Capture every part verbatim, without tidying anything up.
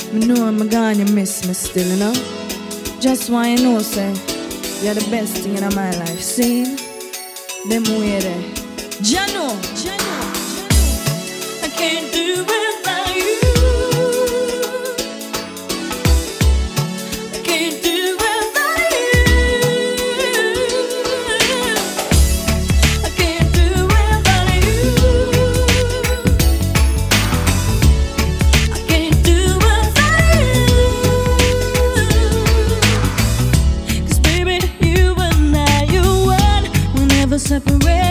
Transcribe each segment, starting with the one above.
Me know I'm gone, you miss me still, you know. Just why you know, say, you're the best thing in my life. See, them way there. Jano, Jano, Jano. I can't do without you. I can't do without you. I can't do without you. I can't do without you. 'Cause baby, you and I, you and we'll never separate.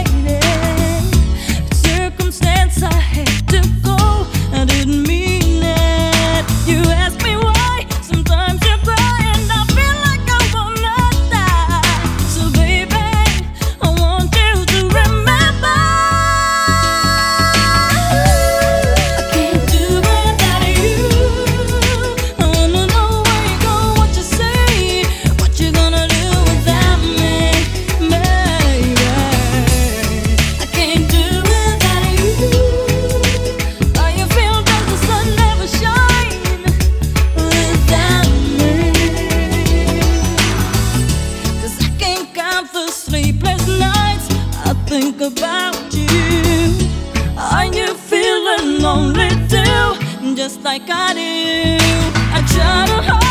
Circumstance I had to go, I didn't mean it. You ask me why, sometimes you cry and I feel like I wanna die. So baby, I want you to remember, I can't do without you. I wanna know where you go, what you say, what you gonna do without me, baby. I can't do without you. How you feel does the sun never shine without me? 'Cause I can't count the sleepless nights I think about you. Are you feeling lonely too, just like I do? I try to hold